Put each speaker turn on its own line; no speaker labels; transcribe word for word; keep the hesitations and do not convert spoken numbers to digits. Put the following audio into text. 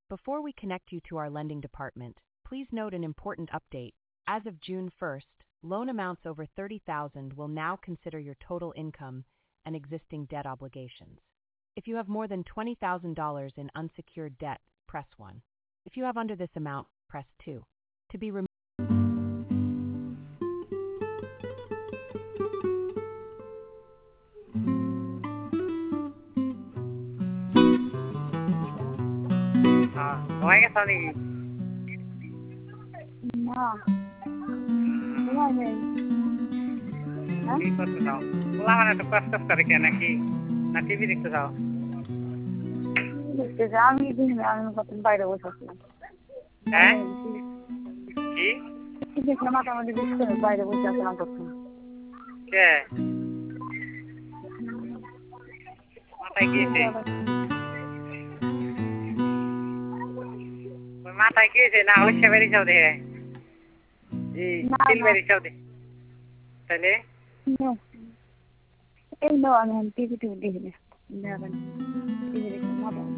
Before we connect you to our lending department, please note an important update. As of June first, loan amounts over thirty thousand dollars will now consider your total income and existing debt obligations. If you have more than twenty thousand dollars in unsecured debt, press one. If you have under this amount, press two. To be removed.
Ngoài cái sao đi?
No. Ngoài này. Hả?
Đi có sao? Pulang mana tuh pas-pas tarik naki, naki भी देखते जाओ.
দেখতে যাও আমি দিন আমি কতদিন বাইরে বসে আছিলাম।
হ্যাঁ? কি?
দেখলাম আমাদের বিস্কুট বাইরে বসে আছিলাম তখন।
কে? মাথায় গিয়েছে? মাথায় গিয়েছে না হলে সে বেরিয়ে যাও দেখে। এই তিল বেরিয়ে যাও দেখে। তাহলে?
এই নো আমি টিভি টিভি দেখি না। টিভি দেখি না।